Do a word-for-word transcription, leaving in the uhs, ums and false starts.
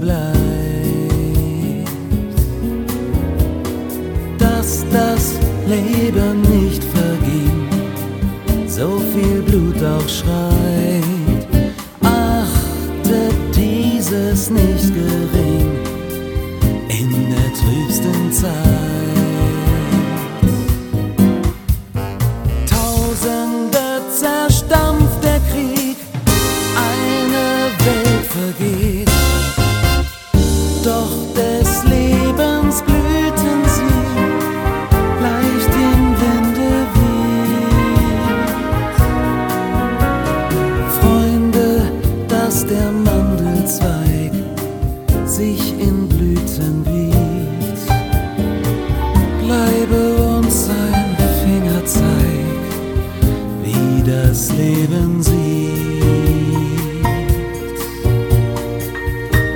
bleibt, dass das Leben nicht verging, so viel Blut auch schreit, achtet dieses nicht gering in der trübsten Zeit. Tausende zerstampft der Krieg, eine Welt vergeht, doch des Lebens Blüten sie leicht im Winde weht. Freunde, dass der Mandelzweig sich in